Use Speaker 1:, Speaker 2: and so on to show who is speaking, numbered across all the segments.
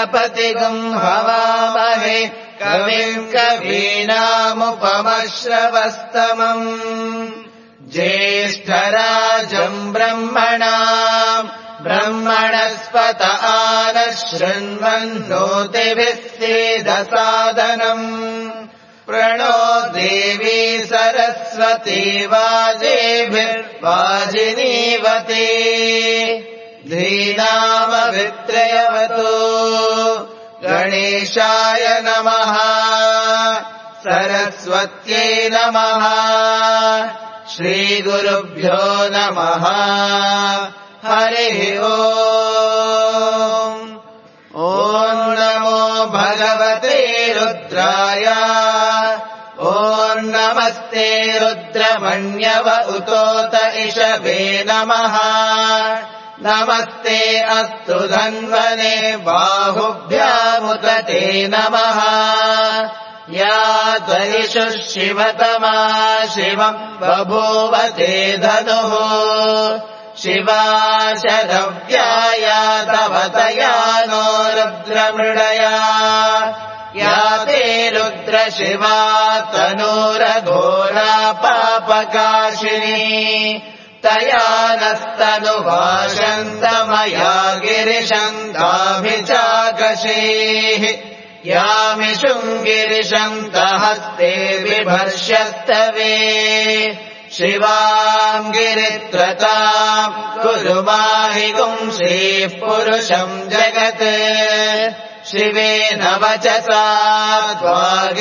Speaker 1: गणपतिगुम् हवामहे कविम् कवीनामुपमश्रवस्तमम् ज्येष्ठराजम् ब्रह्मणस्पत आनः शृण्वन्नोतिभिः सीदसादनम् प्रणो देवी सरस्वती वाजेभिर्वाजिनीवती धीनामवित्रयवतु गणेशाय नमः सरस्वत्यै नमः श्रीगुरुभ्यो नमः हरिः ओम् ॐ नमो भगवते रुद्राय ॐ नमस्ते रुद्रमण्यव उतोत इषवे नमः नमस्ते अस्तु धन्वने बाहुभ्यामुत ते नमः या त्वयिषु शिवतमा शिवम् बभूव ते धनुः शिवा शरव्याया तव तया नो रुद्रमृडया या ते रुद्रशिवा तनूरघोरा पापकाशिनी तया नस्तनुभाषन्तमया गिरिशन्ताभिचाकशीः यामिषुम् गिरिशन्तहस्ते बिभर्ष्यस्तवे शिवाम् गिरित्रताम् कुरु माहि पुंसीः पुरुषम् जगत् शिवेन वचसा त्वा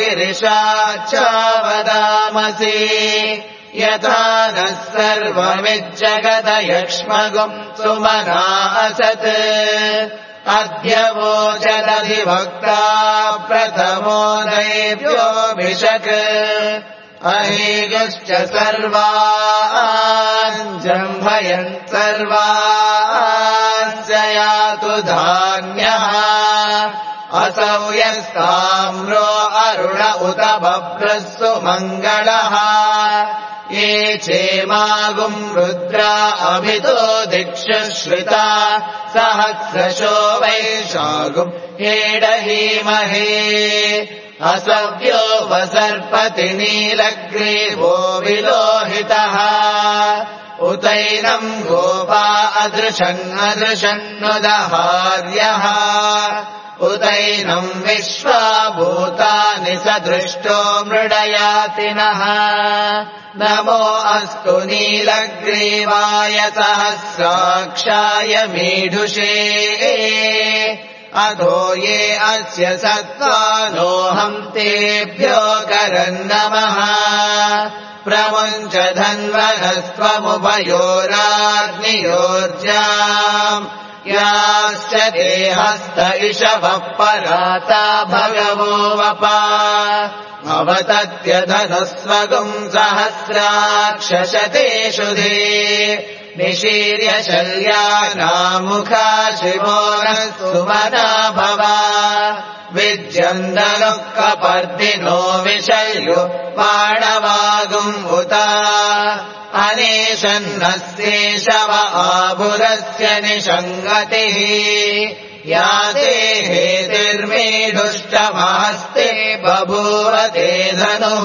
Speaker 1: गिरिशाच्चावदामसि यथा नः सर्वमिज्जगदयक्ष्मगुम् सुमना असत् अद्य वोचदधिभक्ता प्रथमो दैव्योऽभिषक् अहेगश्च सर्वान् जम्भयन् सर्वास्य यातु धान्यः असौ यस्ताम्रो अरुण उत बभ्रः सुमङ्गलः ये चेमागुम् रुद्रा अभितो दिक्षु श्रिता सहस्रशो वैशागुम् हेडहीमहे असव्यो वसर्पति नीलग्रीवो विलोहितः उतैनम् गोपा अदृशन्नुदहार्यः उतैनम् विश्वाभूतानि सदृष्टो मृडयातिनः नमो अस्तु नीलग्रीवाय सहस्राक्षाय मीढुषे अधो ये अस्य सत्त्वानोऽहम् तेभ्यो करन्नमः प्रमुञ्च धन्वनस्त्वमुभयोराग्नियोर्जाम् याश्च देहस्त इषवः पराता भगवो वपा अवतत्यधनुस्वगुम् सहस्राक्षशतेषु धे निशीर्य शल्यानामुखा शिवो नः सुमना भव विद्यन्दनुः कपर्दिनो विशल्यो बाणवागुम् उत अनेशन्नस्येषव आभुरस्य निषङ्गतिः या ते हेतिर्मेढुष्टमहस्ते बभूव ते धनुः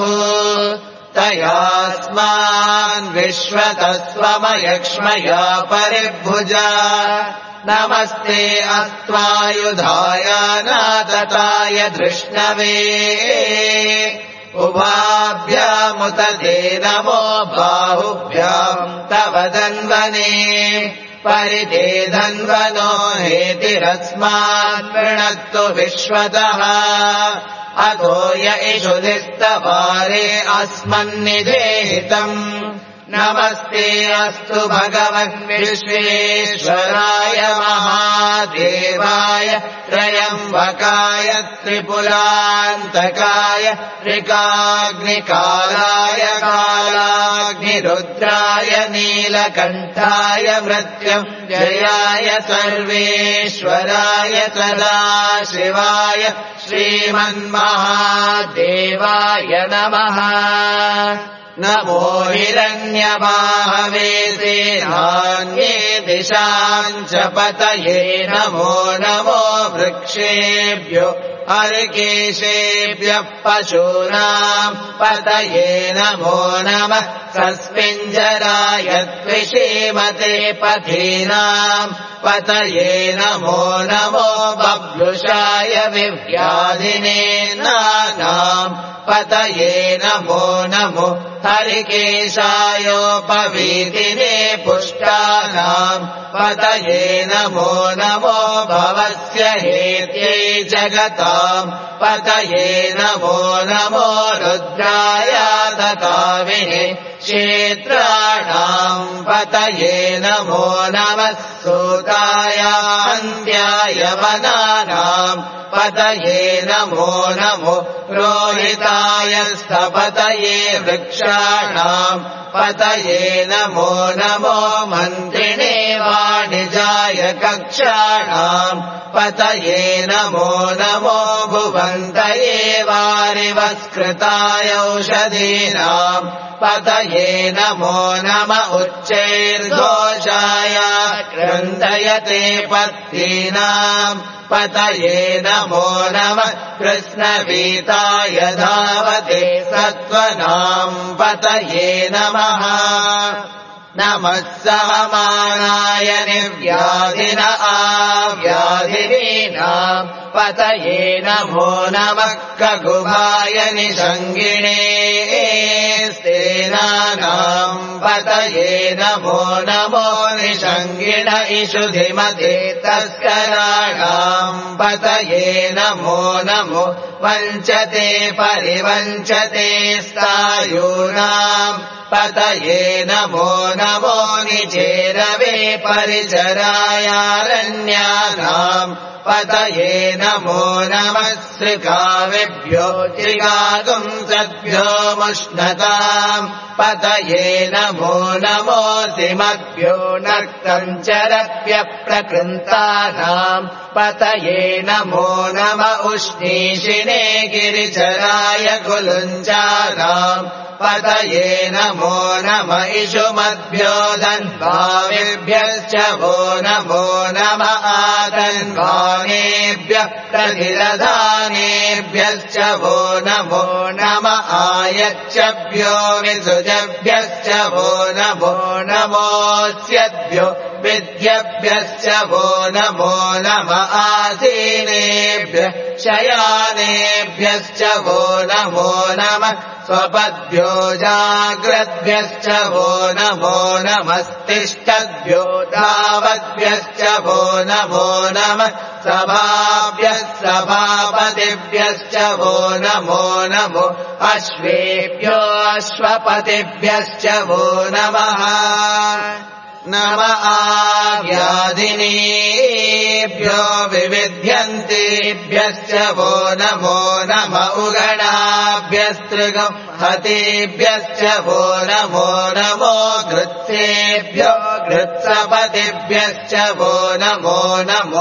Speaker 1: तयास्मान् विश्वतस्वमयक्ष्मया परिभुजा नमस्ते अस्त्वायुधाय नातताय धृष्णवे उभाभ्यामुत ते नमो बाहुभ्याम् तव धन्वने परिते धन्वनो हेतिरस्मान् वृणक्तु विश्वतः अतो य इषुधिस्तवारे अस्मन्निधेहितम् नमस्ते अस्तु भगवन् विश्वेश्वराय महादेवाय त्रयम्बकाय त्रिपुरान्तकाय ऋकाग्निकालाय कालाग्निरुद्राय नीलकण्ठाय मृत्युञ्जयाय सर्वेश्वराय सदाशिवाय श्रीमन्महादेवाय नमः नमो हिरण्यबाहवे सेनान्ये दिशाम् च पतये नमो नमो वृक्षेभ्यो अर्केशेभ्यः पशूनाम् पतये नमो नमः सस्मिञ्जराय त्विषीमते पथीनाम् पतये नमो नमो बभ्रुषाय विव्याधिने नानाम् पतये नमो नमो हरिकेशायोपवीतिने पुष्टानाम् पतये नमो नमो भवस्य हेत्यै जगताम् पतये नमो नमो रुद्राय दताविने क्षेत्राणाम् पतये नमो नमः सूताय अन्त्याय वनानाम् पतये नमो नमो रोहिताय स्थपतये वृक्षाणाम् पतये नमो नमो मन्त्रिणे वाणिजाय कक्षाणाम् पतये नमो नमो भुवन्तये वारिवस्कृताय औषधीनाम् पतये नमो नम उच्चैर्घोषाय क्रन्दयते पत्नीनाम् पतये नमो नमः कृष्णवीताय धावते सत्त्वनाम् पतये नमः नमः सहमानाय निर्व्याधिन आव्याधिनीनाम् पतये नमो नमः कगुभाय निषङ्गिणे सेनानाम् पतये नमो नमो निषङ्गिण इषुधिमते तस्कराणाम् पतये नमो नमो वञ्चते परिवञ्चते स्थायूनाम् पतये नमो नमो निचेरवे परिचरायारण्यानाम् पतये नमो नमः श्रिकाविभ्यो चिगागुंसद्भ्यो मुष्णताम् पतये नमो नमो सिमभ्यो नक्तञ्चरभ्यः प्रकृन्तानाम् पतये नमो नम उष्णीषिणे गिरिचराय कुलुञ्चानाम् पतये नमो नम इषुमद्भ्यो धन्वाविभ्यश्च वो नमो नम आधन्वानेभ्यः प्रतिरधानेभ्यश्च वो नमो नम आयच्छभ्यो विसुजभ्यश्च वो नमो नमोऽस्यभ्यो विद्यभ्यश्च वो नमो नम आसीनेभ्यः शयानेभ्यश्च वो नमो नमः स्वपद्भ्यो जाग्रद्भ्यश्च वो नमो नमस्तिष्ठद्भ्यो धावद्भ्यश्च वो नमो नमः सभाभ्यः सभापतिभ्यश्च वो नमो नमो अश्वेभ्यो अश्वपतिभ्यश्च वो नमः नम आव्याधिनीभ्यो विविध्यन्तेभ्यश्च वो नमो नम उगणाभ्यस्त्रिगम् हतेभ्यश्च वो नमो नमो घृत्सेभ्यो घृत्सपतिभ्यश्च वो नमो नमो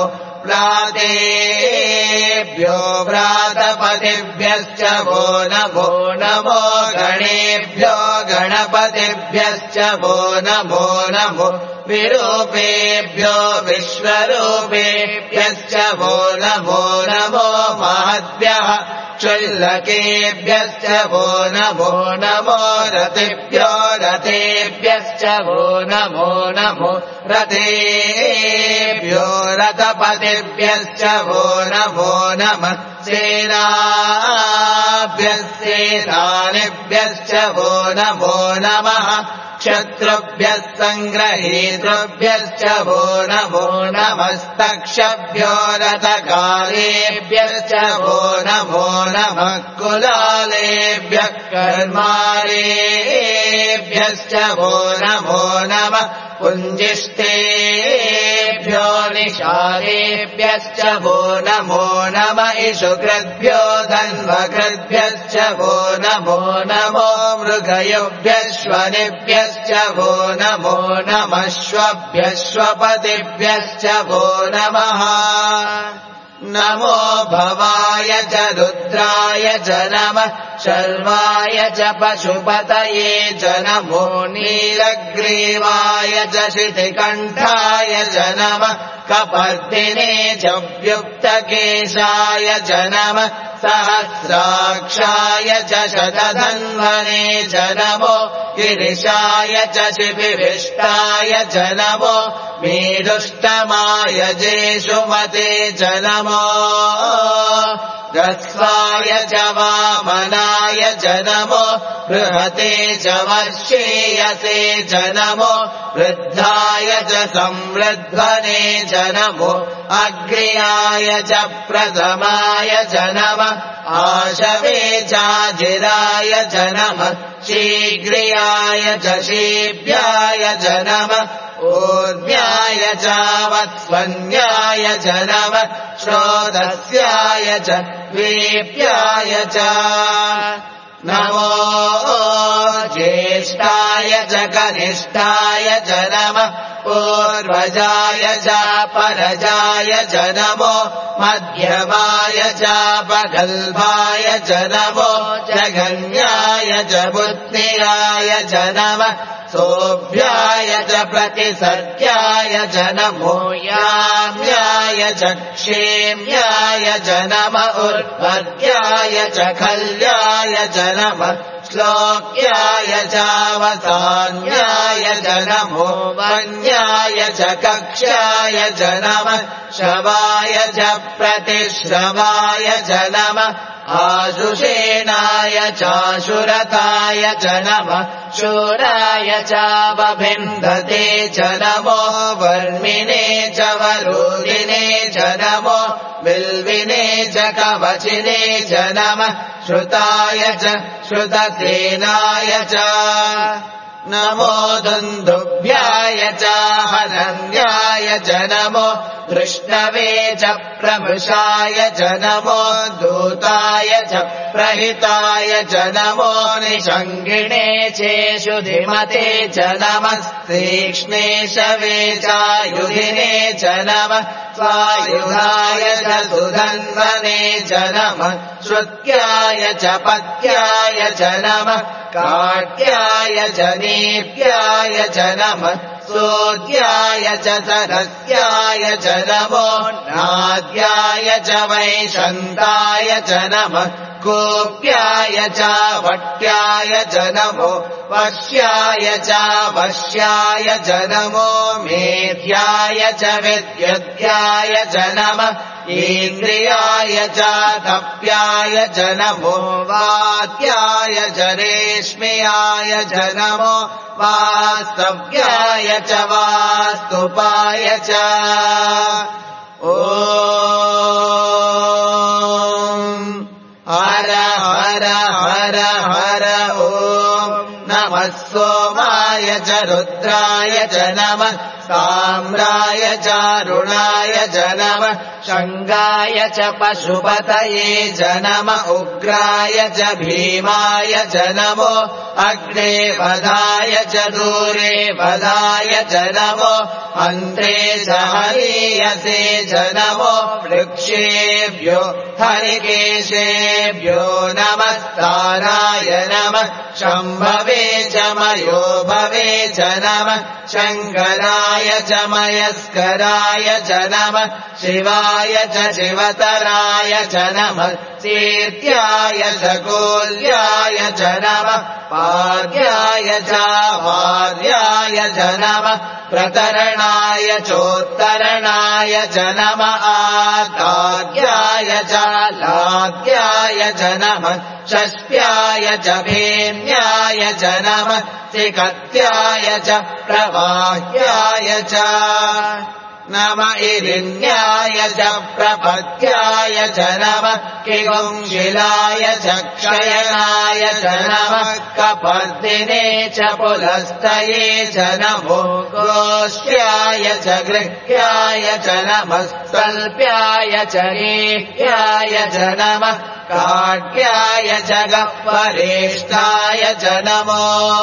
Speaker 1: व्रातेभ्यो व्रातपतिभ्यश्च वो नमो नमो गणेभ्यो गणपतिभ्यश्च वो नमो नमो विरूपेभ्यो विश्वरूपेभ्यश्च वो नमो नमो महद्भ्यः क्षुल्लकेभ्यश्च वो नमो नमो रतिभ्यो रथेभ्यश्च वो नमो नमो रथेभ्यो रथपतिभ्यश्च वो नमो नमः सेनाभ्यः सेनानिभ्यश्च वो नमो नमः क्षत्रुभ्यः सङ्ग्रहीतृभ्यश्च वो नमो नमस्तक्षभ्यो रथकालेभ्यश्च वो नमो नमः कुलालेभ्यः कर्मारेभ्यश्च वो नमो नमः पुञ्जिष्ठेभ्यो निशालेभ्यश्च वो नमो नम इषुकृद्भ्यो धन्वकृद्भ्यश्च वो नमो नमो मृगयुभ्यश्वनिभ्यश्च वो नमो नमश्वभ्यश्वपतिभ्यश्च वो नमः नमो भवाय च रुद्राय च नमः शर्वाय च पशुपतये च नमो नीलग्रीवाय च शितिकण्ठाय च नमः कपर्दिने च व्युक्तकेशाय च नमः सहस्राक्षाय च शतधन्वने च नमो गिरिशाय च शिपिविष्टाय च नमो मेरुष्टमाय जेषुमते च नमो रस्वाय च वामनाय च नमो बृहते च वर्षेयसे च नमो वृद्धाय च संवृध्वने च नमो अग्र्याय च प्रथमाय च नमः आशवे चाजिराय च नमः शीघ्रियाय च शीभ्याय च नमः ऊर्ध्याय च वत्स्वन्याय च नमः श्रोतस्याय च वीप्याय च नमो ज्येष्ठाय च कनिष्ठाय च नमः पूर्वजाय च परजाय च नमो मध्यमाय च पगल्भाय च नमो जगन्याय च बुद्धिराय च नमः सोभ्याय च प्रतिसत्याय च नमो याम्याय च क्षेम्याय च नमः उर्ध्वर्याय च खल्याय च नमः श्लोक्याय चावसान्याय च नमो वन्याय च कक्ष्याय च नमः शवाय च प्रतिश्रवाय च नमः आशुषेणाय चाशुरताय च नमः शूराय चावभिन्धते च नमो वर्मिणे च वरुदिने च नमो बिल्विने च कवचिने च नमः श्रुताय च श्रुतसेनाय च नमो दुन्दुभ्याय च हनन्याय च नमो कृष्णवे च प्रभृशाय च नमो दूताय च प्रहिताय च नमो निषङ्गिणे चेषुधिमते च नमः तीक्ष्णेशवे चायुधिने च नमः स्वायुधाय च सुधन्वने च नमः श्रुत्याय च पत्याय च नमः काट्याय च नीप्याय च नमः सोद्याय च सरस्याय च नमो नाद्याय च वैशन्ताय च नमः कोप्याय च वट्याय च नमो वश्याय च वश्याय च नमो मेध्याय च विद्युद्याय च नमः इन्द्रियाय च तप्याय च नमो वात्याय च रेश्म्याय च नमो वास्तव्याय च वास्तुपाय च ॐ हर हर हर हर ॐ नमः सोमाय च रुद्राय च नमः साम्राय च अरुणाय च नमः शङ्गाय च पशुपतये च नमः उग्राय च भीमाय च नमो अग्ने वधाय च दूरे वधाय च नमो अन्त्रे च हरीयसे च नमो वृक्षेभ्यो हरिकेशेभ्यो नमस्ताराय नमः शम्भवे च मयो भवे च नमः शङ्कराय च मयस्कराय च नमः शिवाय च शिवतराय च नमः चेत्याय च कोल्याय च नमः पाद्याय च वाद्याय च नमः प्रतरणाय चोत्तरणाय च नमः आताद्याय च लाद्याय च नमः षष्ट्याय च भेन्याय च नमः त्रिकत्याय च प्रवाह्याय च नम इरिण्याय च प्रपत्याय च नमः किगुंशिलाय च क्षयनाय च नमः कपर्दिने च पुलस्तये च नमो गोष्ठ्याय च गृह्याय च नमः स्वल्प्याय च गेह्याय च नमः काट्याय जगः परेष्ठाय च नमो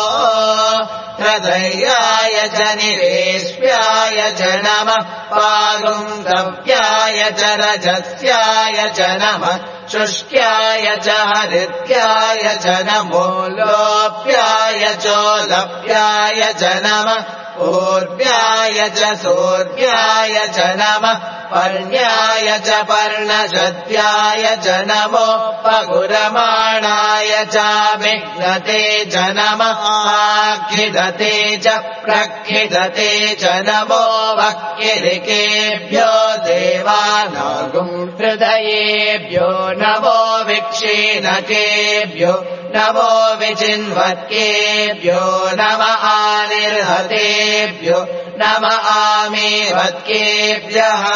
Speaker 1: हृदयाय च निरेष्प्याय च नमः पागुन्दव्याय च रजस्याय च नमः शुष्क्याय च हरित्याय च नमो लोप्याय चोलप्याय च नमः ऊर्व्याय च सूर्याय च नमः पर्ण्याय च पर्णशत्याय च नमो पगुरमाणाय च विघ्नते च नमः आखिदते च प्रखिदते च नमो वक्किरिकेभ्यो देवानागुं हृदयेभ्यो नमो विक्षीणकेभ्यो नमो विचिन्वत्केभ्यो नम आनिर्हतेभ्यो नम आमीवत्केभ्यः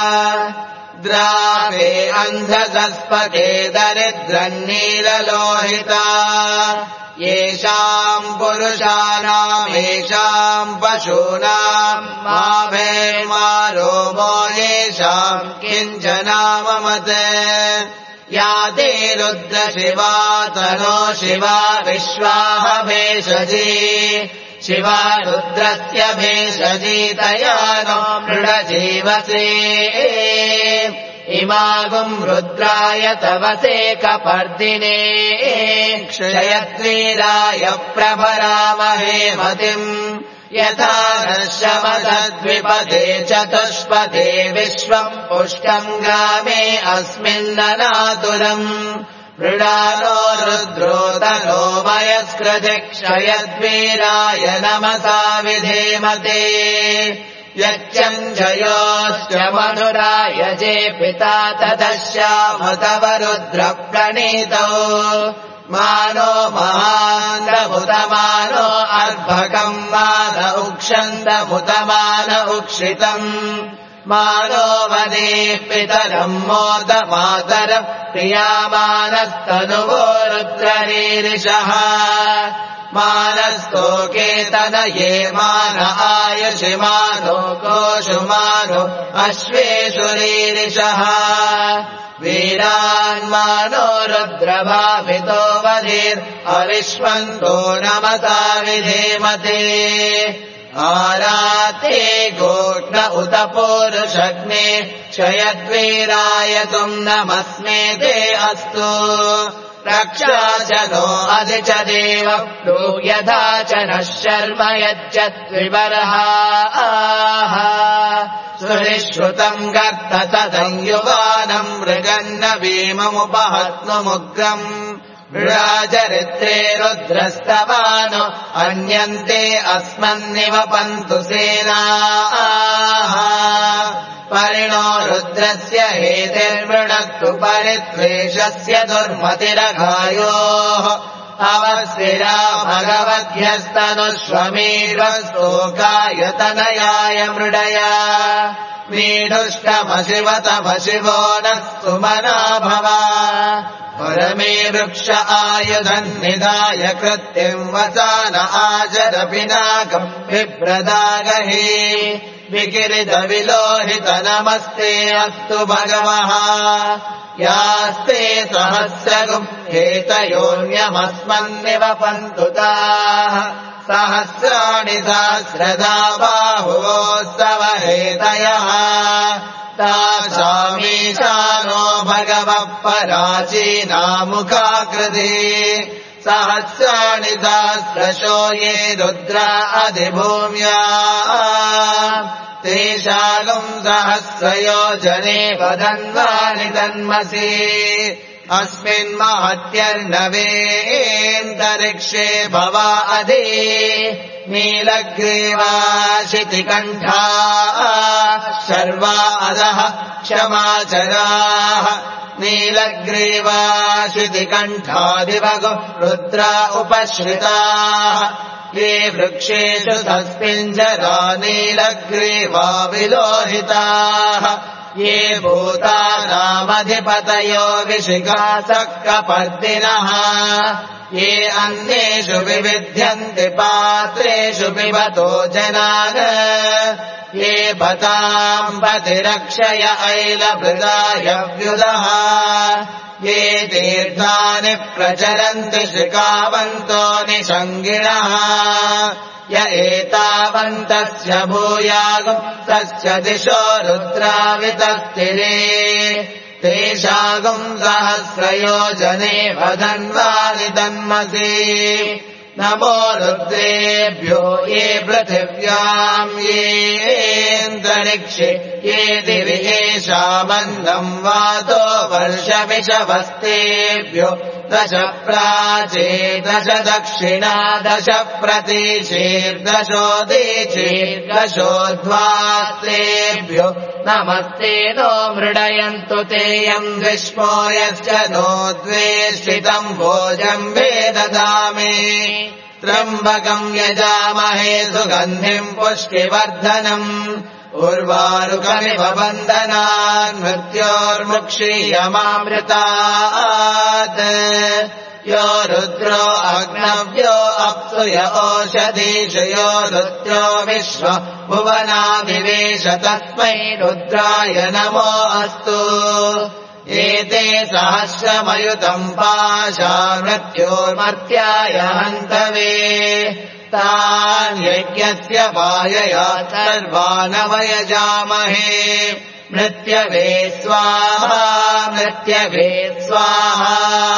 Speaker 1: द्रावे अन्धसस्पते दरिद्रन्नीललोहिता येषाम् पुरुषाणामेषाम् पशूनाम् माभेर्मारोमो येषाम् किञ्चनाममत् या ते रुद्र शिवा तनो शिवा विश्वाह भेषजी शिवा रुद्रस्य भेषजीतया नो मृडजीवसे इमागुम् रुद्राय तवसे कपर्दिने क्षयत्वीराय प्रभरामहे मतिम् यथा नश्यमसद्विपदे चतुष्पदे विश्वम् पुष्टम् ग्रामे अस्मिन्ननातुरम् मृडालो रुद्रोतनो वयस्कृति क्षयद्वीराय नमसा विधेमते यच्चञ्जयोश्च मधुराय जे पिता तदश्याम तव रुद्रप्रणीतौ मानो महान्दमुतमानो अर्भकम् मान उक्षन्दमुतमान उक्षितम् मानो वदे पितरम् मोदमातरम् प्रियामानस्तनुवो रुद्ररीरिषः मानस्तोकेतनये मान आयुषि मानो कोशुमानो अश्वेषुरीरिषः वीरान्मानो रुद्रभावितो वधीर् नमसा विधेमते आराते गोष्ण उत पूरुषग्ने क्षयद्वीराय तुम् नमस्मे ते अस्तु रक्षा च नो अधि च देव यथा च नः शर्म यच्चत्विवरः सुनिश्रुतम् गर्त तदङ्युवानम् मृगन्न भीममुपहत्नुमुग्रम् मृडाचरित्रे रुद्रस्तवानो अन्यन्ते अस्मन्निव पन्तु सेनाः परिणो रुद्रस्य हेतिर्मृणक्तु परित्वेषस्य दुर्मतिरघायोः अवस्विरा भगवद्भ्यस्तनुष्वमीरस्तोकायतनयाय मृडया मीढुष्टमशिवतमशिवो नः सुमना भव परमे वृक्ष आयुधन्निधाय कृत्तिम् वसान आचर पिनाकम् विप्रदागहि विकिरितविलोहित नमस्ते अस्तु भगवः यास्ते सहस्रगुम् हेतयोऽन्यमस्मन्निव पन्तु ताः सहस्राणि सहस्रदा बाहुवोस्तव हेतयः तासामीशानो भगवः पराचीनामुखाकृति सहस्राणि सहस्रशो ये रुद्रा अधिभूम्या तेषागुम् सहस्रयोजने वदन्वानि तन्मसि अस्मिन्महत्यर्णवेऽन्तरिक्षे भवा अधि नीलग्रीवाशितिकण्ठा शर्वा अधः क्षमाचराः नीलग्रीवाशितिकण्ठादिवगु रुद्रा उपश्रिताः ये वृक्षेषु तस्मिञ्जरा नीलग्रीवा विलोहिताः ये भूतानामधिपतयो विशिखासक्कपर्दिनः ये अन्येषु विविध्यन्ति पात्रेषु पिबतो जनान् ये पताम् पतिरक्षय ऐलभृदाय व्युदः ये तीर्थानि प्रचरन्ति शिखावन्तो निषङ्गिणः य एतावन्तस्य भूयागम् तस्य दिशो रुद्रावितस्तिरे तेषागम् सहस्रयोजने वदन्वानि तन्मसि नमो रुद्रेभ्यो ये पृथिव्याम् येऽन्तरिक्षे ये दिवि येषामन्दम् वातो वर्षविषवस्तेभ्यो दश प्राचे दश दक्षिणा दश प्रतीचीर्दशोदीचीर्दशोध्वास्तेभ्यो नमस्ते नो मृडयन्तु तेयम् विष्मो यश्च नो द्वेष्टितम् भोजम् वेदधामे त्र्यम्बकम् यजामहे सुगन्धिम् पुष्टिवर्धनम् उर्वारुकमिव बन्धनान् मृत्योर्मुक्षीयमामृतात् यो रुद्रो अग्नव्यो अप्सु य ओषधीषु यो रुद्रो विश्व भुवनाविवेश तस्मै रुद्राय नमो अस्तु एते सहस्रमयुतम् पाशा मृत्योर्मर्त्याय हन्तवे तान् यज्ञस्य वायया सर्वानवयजामहे मृत्यवे स्वाहा मृत्यवे स्वाहा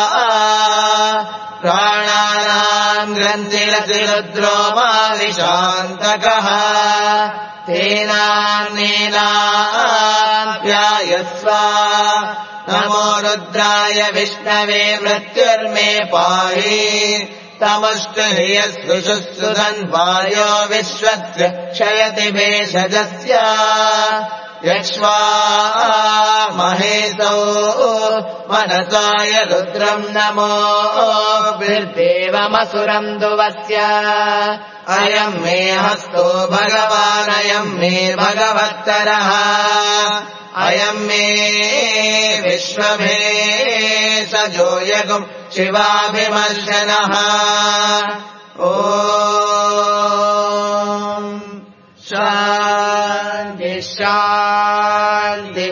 Speaker 1: प्राणानाम् ग्रन्थिरसि रुद्रो माविशान्तकः तेनान्नेनाप्यायस्व नमो रुद्राय विष्णवे मृत्युर्मे पाहि तमुष्टह्रियस्तु शुश्रुधन्वायो विश्वस्य क्षयति भेषजस्य यक्ष्वा महेशौ मनसाय रुद्रम् नमो बिर्देवमसुरम् दुवस्य अयम् मे हस्तो भगवानयम् मे भगवत्तरः अयम् मे विश्वभेषजो यगुम् शिवाभिमर्शनः ॐ शान्ति शान्ति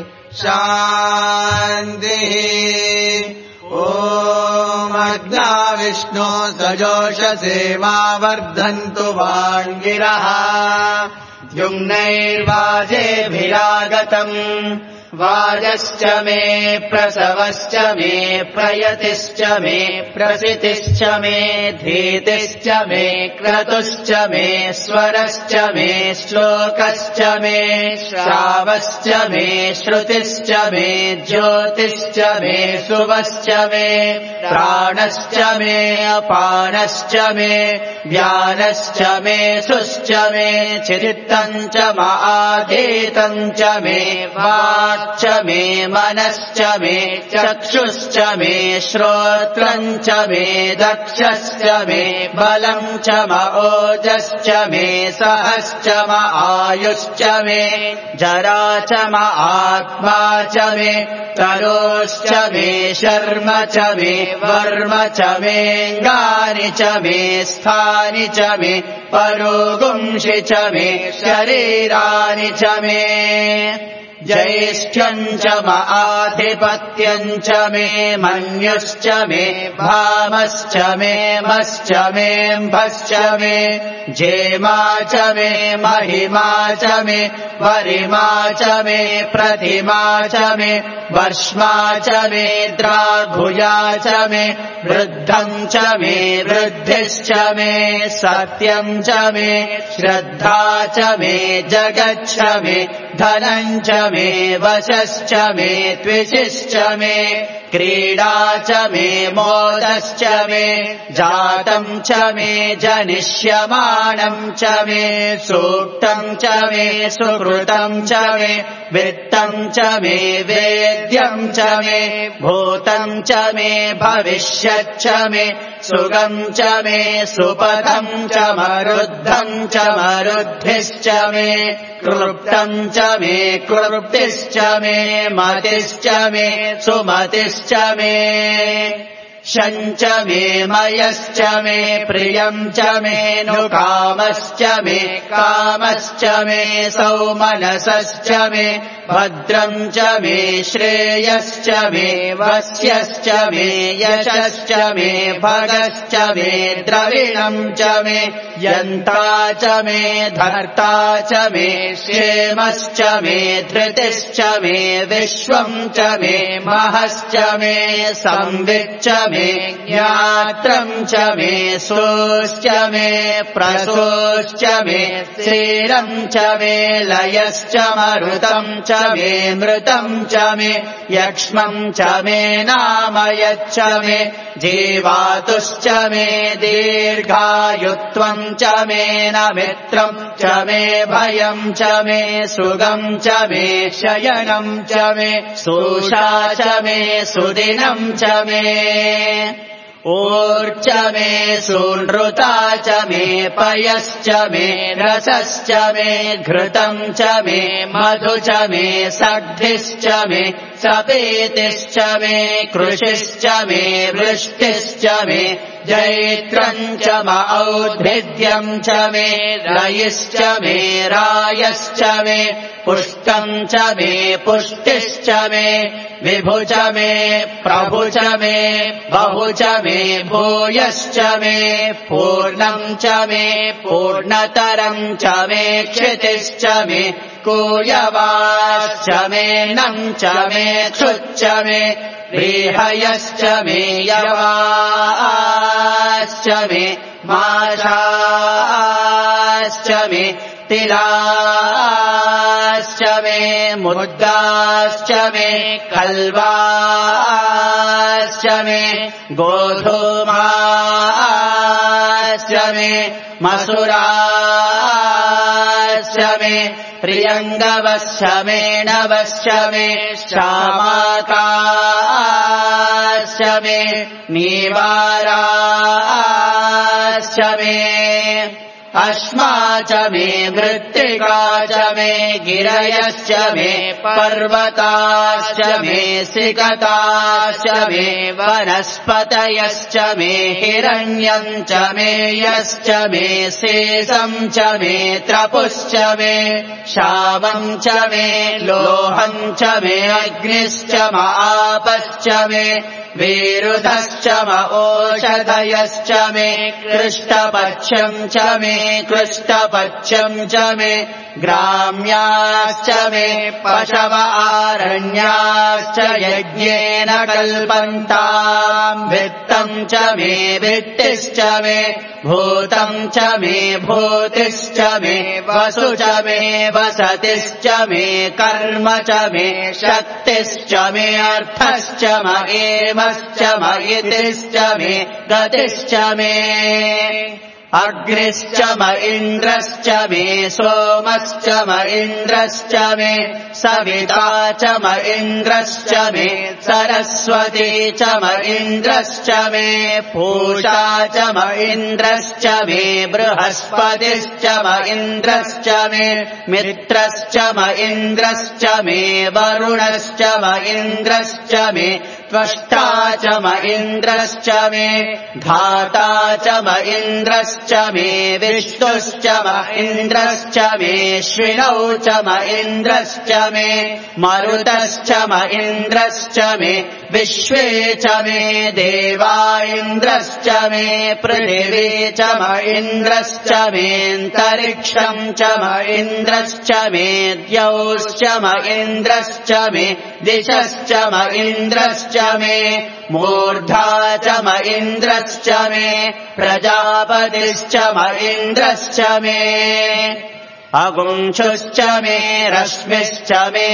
Speaker 1: शान्तिः ॐ अग्ना विष्णो सजोषसे मा वर्धन्तु वाङ्गिरः द्युम्नैर्वाजेभिरागतम् वाजश्च मे प्रसवश्च मे प्रयतिश्च मे प्रसितिश्च मे धीतिश्च मे क्रतुश्च मे स्वरश्च मे श्लोकश्च मे श्रावश्च मे श्रुतिश्च मे ज्योतिश्च मे सुवश्च मे प्राणश्च मे अपानश्च मे व्यानश्च मे सुश्च मे चित्तम् च माधीतम् च मे वाक् च मे मनश्च मे चक्षुश्च मे श्रोत्रम् च मे दक्षश्च मे बलम् च म ओजश्च मे सहश्च म आयुश्च मे जरा च म आत्मा च मे तरोश्च मे शर्म च मे वर्म च मेऽङ्गानि च मे स्थानि च मे परोगुंषि च मे शरीराणि च मे ज्येष्ठ्यम् च म आधिपत्यम् च मे मन्युश्च मे भामश्च मे मश्च मेऽम्भश्च मे जेमा च मे महिमा च मे वरिमा च मे प्रतिमा च मे वर्ष्मा च मे द्राघुया च मे वृद्धम् च मे वृद्धिश्च मे सत्यम् च मे श्रद्धा च मे जगच्छ मे धनम् च मे वशश्च मे त्विषिश्च मे क्रीडा च मे मोदश्च मे जातम् च मे जनिष्यमाणम् च मे सूक्तम् च मे सुकृतम् च मे वित्तम् च मे वेद्यम् च मे भूतम् च मे भविष्यच्च मे सुगम् च मे सुपथम् च मरुद्धम् च मरुद्धिश्च मे क्लृप्तम् च मे क्लृप्तिश्च मे मतिश्च मे सुमतिश्च मे शञ्च मे मयश्च मे प्रियम् च मे नुकामश्च मे कामश्च मे सौमनसश्च मे भद्रम् च मे श्रेयश्च मे वस्यश्च मे यशश्च मे भगश्च मे द्रविणम् च मे यन्ता च मे धर्ता च मे क्षेमश्च मे धृतिश्च मे विश्वम् च मे महश्च मे संविच्च मे ज्ञात्रम् च मे सोश्च मे प्रसोश्च मे क्षीरम् च मे लयश्च मरुतम् च मे मृतम् च मे यक्ष्मम् च मे नामयच्च मे जीवातुश्च मे दीर्घायुत्वम् च मे न मित्रम् च मे भयम् च मे सुगम् च मे शयनम् च मे सुषा च मे सुदिनम् च मे ऊर्च मे सूनृता च मे पयश्च मे रसश्च मे घृतम् च मे मधु च मे सग्धिश्च मे सपेतिश्च मे कृषिश्च मे वृष्टिश्च मे जैत्रम् च औद्भिद्यम् च मे रयिश्च मे रायश्च मे पुष्टम् च मे पुष्टिश्च मे विभु च मे प्रभु च मे बहु च मे भूयश्च मे पूर्णम् च मे पूर्णतरम् च मे क्षितिश्च मे कूयवाश्च मे नम् च मे क्षुच्च मे व्रीहयश्च मे यवाश्च मे माषाश्च मे तिलाश्च मे मुद्गाश्च मे कल्वाश्च मे गोधूमाश्च मे मसुराश्च मे प्रियङ्गवश्च मे नवश्च मे शामाकाश्च मे नीवाराश्च मे अश्मा च मे मृत्तिका च मे गिरयश्च मे पर्वताश्च मे सिकताश्च मे वनस्पतयश्च मे हिरण्यम् च मे यश्च मे शेषम् च मे त्रपुश्च मे शामम् च मे लोहम् च मे अग्निश्च आपश्च मे विरुधश्च ओषधयश्च मे कृष्टपक्षम् च मे कृष्टपक्षम् च मे ग्राम्याश्च मे पशव आरण्याश्च यज्ञेन कल्पन्ताम् वित्तम् च मे वित्तिश्च मे भूतम् च मे भूतिश्च मे वसु च मे वसतिश्च मे कर्म च मे शक्तिश्च मे अर्थश्च महेमश्च महितिश्च मे गतिश्च मे अग्निश्च म इन्द्रश्च मे सोमश्च म इन्द्रश्च मे सविता च म इन्द्रश्च मे सरस्वती च म इन्द्रश्च मे पूषा च म इन्द्रश्च मे बृहस्पतिश्च म इन्द्रश्च मे मित्रश्च म इन्द्रश्च मे वरुणश्च म इन्द्रश्च मे त्वष्टा च म इन्द्रश्च मे धाता च म इन्द्रश्च मे विष्णुश्च म इन्द्रश्च मे श्विनौ च म इन्द्रश्च मे मरुतश्च म इन्द्रश्च मे विश्वे च मे देवा इन्द्रश्च मे पृथिवी च म इन्द्रश्च मेऽन्तरिक्षम् च म इन्द्रश्च मे द्यौश्च म इन्द्रश्च मे दिशश्च म इन्द्रश्च मे मूर्धा च म इन्द्रश्च मे प्रजापतिश्च म इन्द्रश्च मे अगुंशुश्च मे रश्मिश्च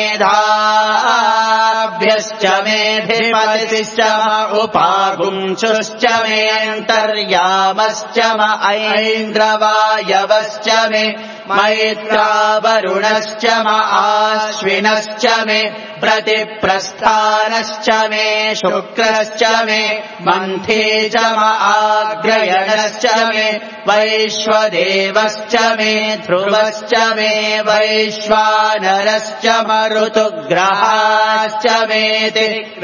Speaker 1: मेधाभ्यश्च मेधिपतिश्च उपागुंशुश्च मे अन्तर्यामश्च म ऐन्द्रवायवश्च मे मैत्रावरुणश्च म आश्विनश्च मे प्रतिप्रस्थानश्च मे शुक्रश्च मे मन्थे च म आग्रयणश्च मे वैश्वदेवश्च मे ध्रुवश्च मे वैश्वानरश्च मरुतुग्रहाश्च मेति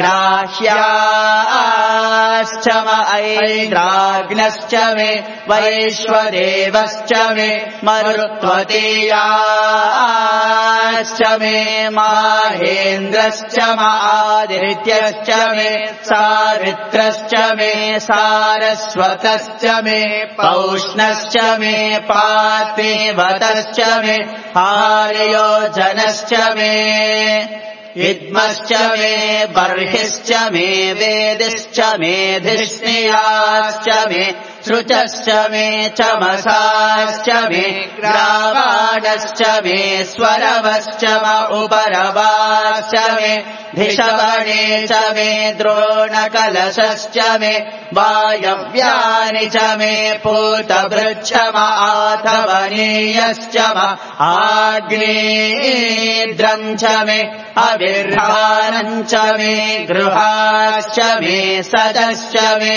Speaker 1: ग्राह्याश्च म ऐन्द्राग्नश्च मे वैश्वदेवश्च मे मरुत्व द्वितीयाश्च मे माहेन्द्रश्च आदित्यश्च मे सावित्रश्च मे सारस्वतश्च मे पौष्णश्च मे पार्थिवतश्च मे आर्योजनश्च मे इद्मश्च मे बर्हिश्च मे वेदिश्च मे धिष्णियाश्च मे श्रुचश्च मे चमसाश्च मे ग्रावाणश्च मे स्वरवश्च उपरवाश्च मे धिषवणे च मे द्रोणकलशश्च मे वायव्यानि च मे पूतभृच्छ आधवनीयश्च आग्नेयद्रम् च मे अविर्भानम् च मे गृहाश्च मे सदश्च मे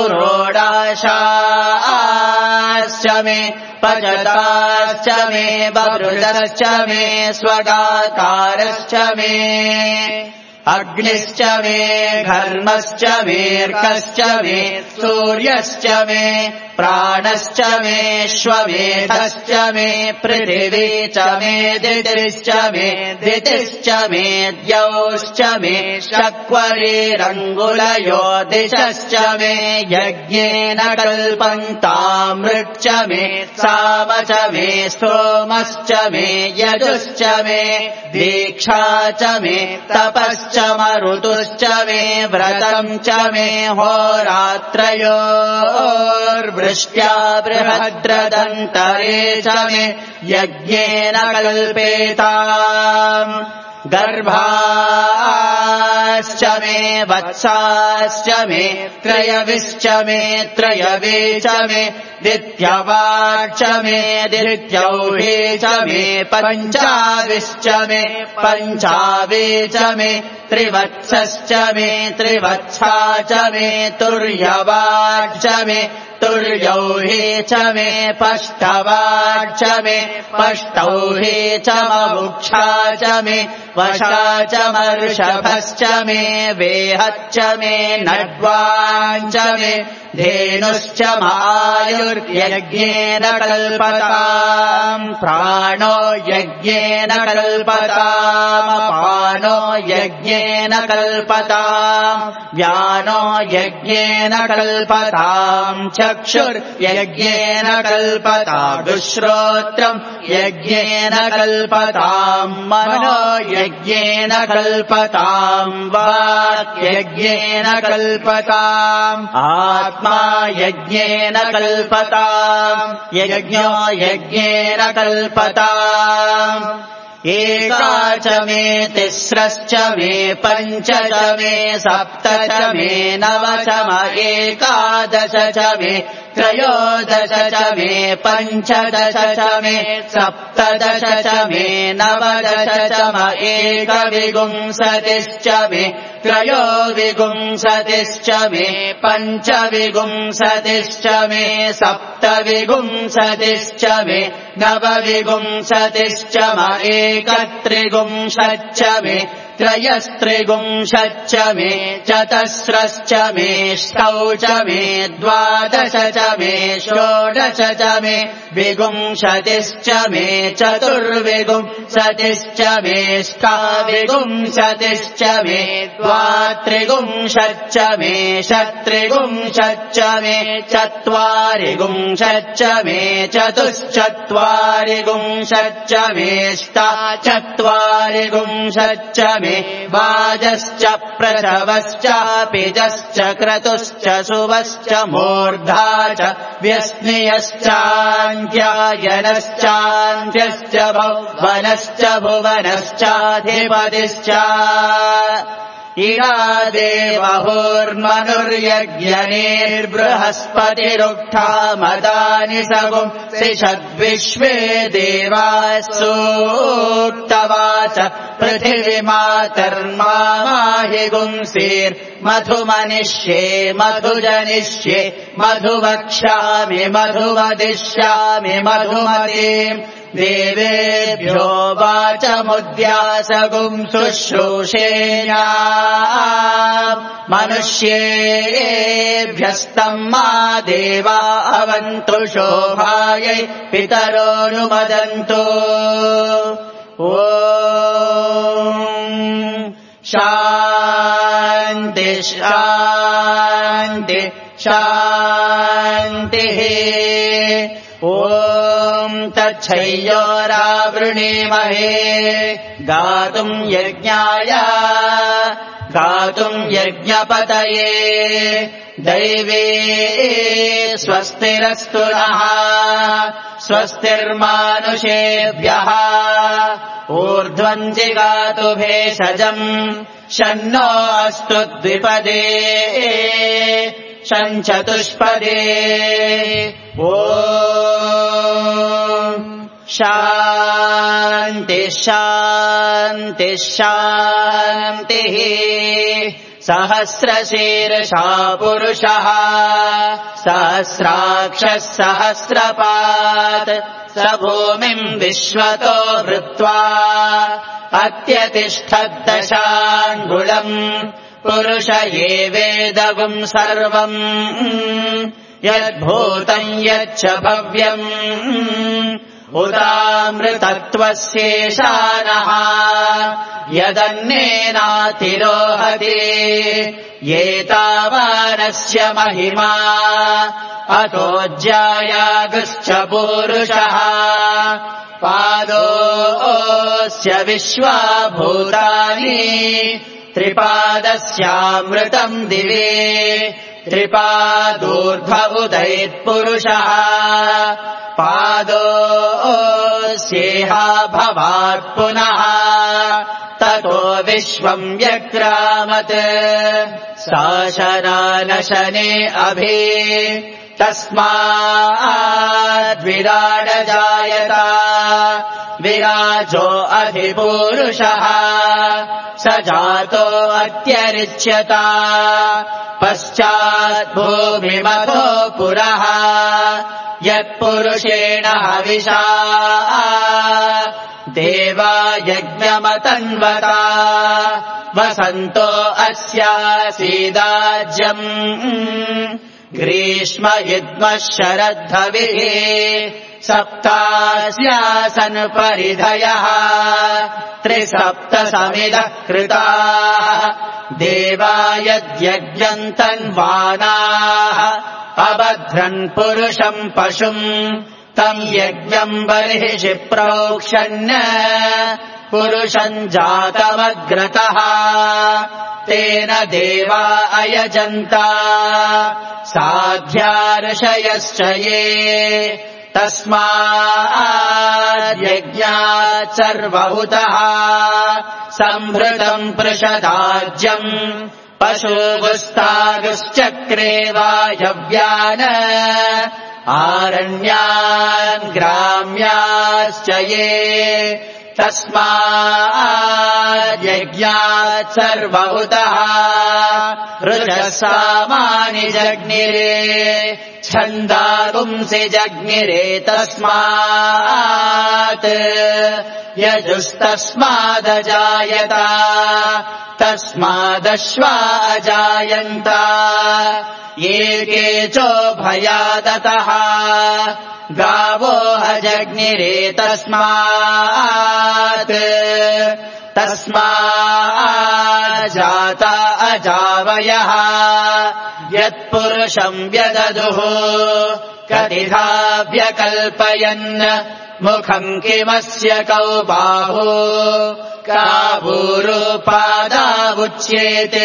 Speaker 1: पुरोडाशाश्च मे पजताश्च मे बभृतश्च मे स्वगाकारश्च मे अग्निश्च मे घर्मश्च मेऽर्कश्च मे सूर्यश्च मे प्राणश्च मे श्वमेधश्च मे पृथिवी च मे दितिश्च मे दितिश्च मे द्यौश्च मे शक्वरीरङ्गुलयो दिशश्च मे यज्ञेन कल्पन्तामृच्च मे साम च मे स्तोमश्च मे यजुश्च मे दीक्षा च मे तपश्च मरुतुश्च मे व्रतम् च मे होरात्रयोर्वृष्ट्या बृहद्रदन्तरे च मे यज्ञेन कल्पेताम् गर्भाश्च मे वत्साश्च मे त्रयविश्च मे त्रयवे च मे दित्यवाच्च मे दित्यौहे च मे पञ्चाविश्च मे पञ्चावे च मे त्रिवत्सश्च मे त्रिवत्सा च मे तुर्यवाच्च मे तुर्यौहे च मे पष्टवाच्च मे पष्टौहे च मवुक्षा च मे वशा च मर्षभश्च मे वेहच्च मे नड्वाञ्च मे धेनुश्च आयुर्यज्ञेन कल्पताम् प्राणो यज्ञेन कल्पताम् अपानो यज्ञेन कल्पताम् व्यानो यज्ञेन कल्पताम् चक्षुर्यज्ञेन कल्पताम् दुश्रोत्रम् यज्ञेन कल्पताम् मनो यज्ञेन कल्पताम् वाक् यज्ञेन कल्पताम् आत्मा यज्ञेन कल्पताम् यज्ञो यज्ञेन कल्पताम् एका च मे तिस्रश्च मे पञ्च च मे सप्त च मे नव च एकादश च मे त्रयोदश च मे पञ्चदश च मे सप्तदश च मे नवदश च एकविंशतिश्च मे त्रयोविंशतिश्च मे पञ्चविंशतिश्च मे सप्तविंशतिश्च मे नवविंशतिश्च एकत्रिंशच्च मे त्रयस्त्रिंशच्च मे चतस्रश्च मे ष्टौ च मे द्वादश च मे षोडश च मे विंशतिश्च मे चतुर्विंशतिश्च मे ष्टाविंशतिश्च मे द्वात्रिंशच्च मे षट्त्रिंशच्च मे चत्वारिंशच्च मे चतुश्चत्वारिंशच्च मे अष्टाचत्वारिंशच्च मे वाजश्च प्रसवश्च पिजश्च क्रतुश्च सुवश्च मूर्धा च व्यस्नियश्चान्त्यायनश्चान्त्यश्च भुवनश्च भुवनश्चाधिपतिश्च इरा देवहोर्मनुर्यज्ञनेर्बृहस्पतिरुक्था मदानि सगुंसिषद्विश्वे देवाः सूक्तवाच पृथिवीमातर्माहि गुंसीर्मधुमनिष्ये मधुजनिष्ये मधुवक्ष्यामि मधुवदिष्यामि मधुमतीम् देवेभ्यो वाचमुद्यासगुं शुश्रूषेया मनुष्येभ्यस्तम् मा देवा अवन्तु शोभायै पितरोऽनुमदन्तु ॐ शान्ति शान्ति शान्तिः ॐ तच्छय्योरावृणीमहे गातुम् यज्ञपतये दैवे स्वस्तिरस्तु नः स्वस्तिर्मानुषेभ्यः ऊर्ध्वम् जिगातु भेषजम् शन्नो अस्तु द्विपदे शञ्चतुष्पदे ॐ शान्ति शान्ति शान्तिः सहस्रशीर्षा पुरुषः सहस्राक्षः सहस्रपात् स भूमिम् विश्वतो हृत्वा अत्यतिष्ठद्दशाङ्गुलम् पुरुष एवेदगुम् सर्वम् यद्भूतम् यच्च भव्यम् उदामृतत्वस्येषानः यदन्नेनातिरोहति एतावानस्य महिमा अतोऽज्यायागुश्च पूरुषः पादोऽस्य विश्वाभूतानि त्रिपादस्यामृतम् दिवे त्रिपादूर्ध्व उदैत्पुरुषः पादोऽस्येहा भवात् पुनः ततो विश्वम् व्यक्रामत् शासनानशने अभि तस्माद्विराडजायत विराजो अधिपूरुषः स जातो अत्यरिच्यत पश्चाद्भूमिमतो पुरः यत्पुरुषेण हविषा देवा यज्ञमतन्वता वसन्तो अस्यासीदाज्यम् ग्रीष्म युद्मः शरद्धविः सप्तास्यासन् परिधयः त्रिसप्तसमिदः कृताः देवा यद्यज्ञम् तन्वानाः अबध्रन् पुरुषम् पशुम् तम् यज्ञम् बर्हिषि प्रोक्षन् पुरुषम् जातमग्रतः तेन देवा अयजन्त साध्या ऋषयश्च ये तस्माद्यज्ञात् सर्वहुतः सम्भृतम् पृषदाज्यम् पशूगुस्तागुश्चक्रे वायव्यान् आरण्यान् ग्राम्याश्च ये तस्माद्यज्ञात् सर्वहुतः ऋजः सामानि जग्निरे छन्दागुंसि जग्निरे तस्मात् यजुस्तस्मादजायत तस्मादश्वा अजायन्त ये केचोभयादतः गावो अजग्निरे तस्मात् तस्माज्जाता अजावयः यत्पुरुषम् व्यददुः कतिधा व्यकल्पयन् मुखम् किमस्य कौ बाहु काबूरुपादावुच्येते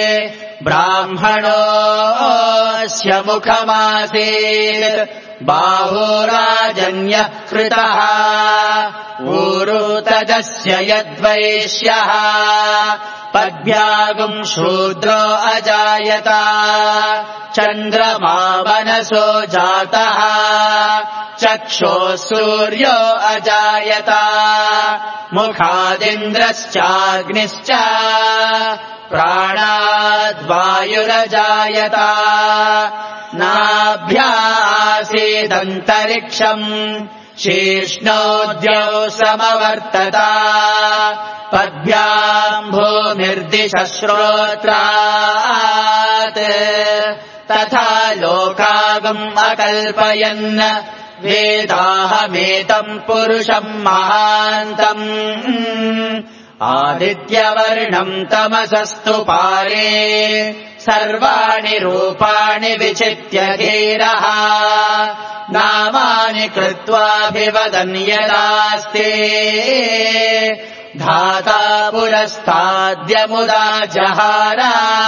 Speaker 1: ब्राह्मणोऽस्य मुखमासीत् बाहुराजन्यः कृतः ऊरु तदस्य यद्वैश्यः पद्भ्यागुम् शूद्रो अजायत चन्द्रमा मनसो जातः चक्षुः सूर्यो अजायत मुखादिन्द्रश्चाग्निश्च प्राणाद्वायुरजायत नाभ्यासीदन्तरिक्षम् शीर्ष्णोद्यौ समवर्तता पद्भ्याम् भूमिर्दिशश्रोत्रात् तथा लोकागम् अकल्पयन् वेदाहमेतम् पुरुषम् महान्तम् आदित्यवर्णम् तमसस्तु पारे सर्वाणि रूपाणि विचित्य धीरः नामानि कृत्वाभिवदन् यदास्ते धाता पुरस्ताद्यमुदा जहार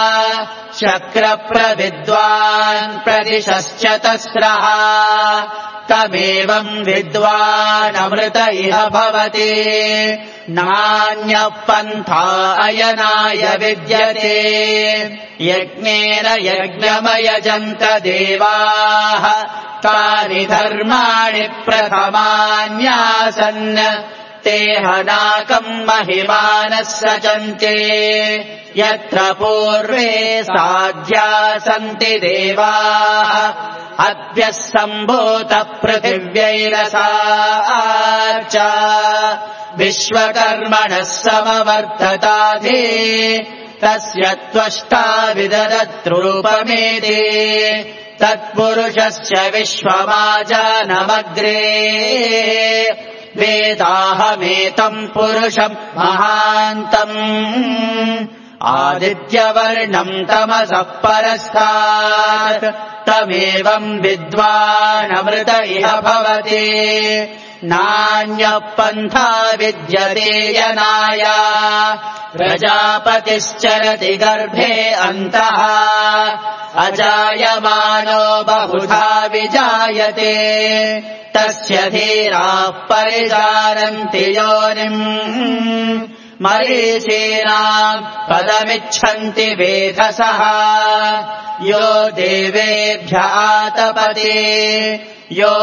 Speaker 1: शक्रप्रविद्वान् प्रदिशश्चतस्रः तमेवम् विद्वानमृत इह भवति नान्यः पन्था अयनाय विद्यते यज्ञेन यज्ञमयजन्त देवाः तानि धर्माणि प्रथमान्यासन् ते हनाकम् महिमानः सचन्ते यत्र पूर्वे साध्या सन्ति देवाः अद्यः सम्भूतः पृथिव्यैरसार्च विश्वकर्मणः समवर्तताधि तस्य त्वष्टा विददत्रूपमेति तत्पुरुषस्य विश्वमाजानमग्रे वेदाहमेतम् पुरुषम् महान्तम् आदित्यवर्णम् तमसः परस्तात् तमेवम् विद्वानमृत इह भवति नान्यः पन्था विद्यते यनाय प्रजापतिश्चरति गर्भे अन्तः अजायमानो बहुधा विजायते तस्य धीराः परिजानन्ति योनिम् मरीचीनाम् पदमिच्छन्ति वेधसः यो देवेभ्य आतपते यो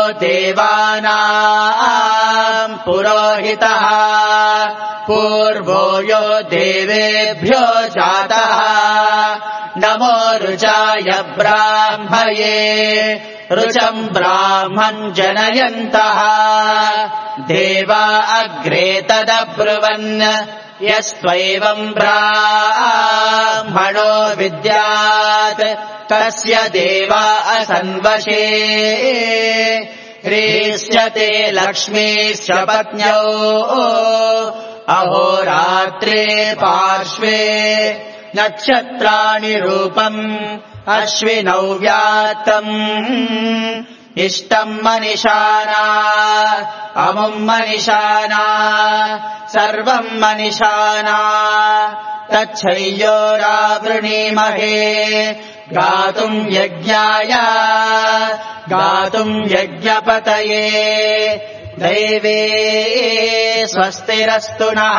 Speaker 1: देवानाम् पुरोहितः पूर्वो यो देवेभ्यो जातः नमो रुचाय ब्राह्मये रुचम् ब्राह्मम् जनयन्तः देवा अग्रे तदब्रुवन् यस्त्वैवम् ब्राह्मणो विद्यात् तस्य देवा असन्वशे ह्रीश्चते लक्ष्मीश्च पत्न्यौ अहोरात्रे पार्श्वे नक्षत्राणि रूपम् अश्विनौ व्यात्तम् इष्टम् मनिषाना अमुम् मनिषाना सर्वम् मनिषाना तच्छय्योरावृणीमहे गातुम् यज्ञाय गातुम् यज्ञपतये दैवे स्वस्तिरस्तु नः